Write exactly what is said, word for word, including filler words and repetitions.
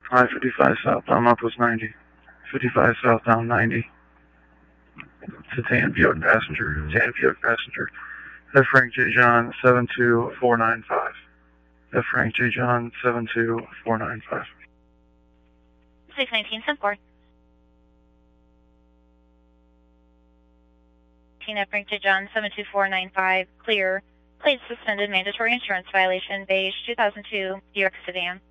Hi, fifty-five southbound Northwest ninety. fifty-five southbound ninety. To Tan Buick passenger. Tan Buick passenger. F. Frank J. John seven two four nine five. F. Frank J. John seven two four nine five. six nineteen, ten four. F. Frank J. John seven two four nine five. Clear. Plate suspended. Mandatory insurance violation. Beige two thousand two. Buick sedan.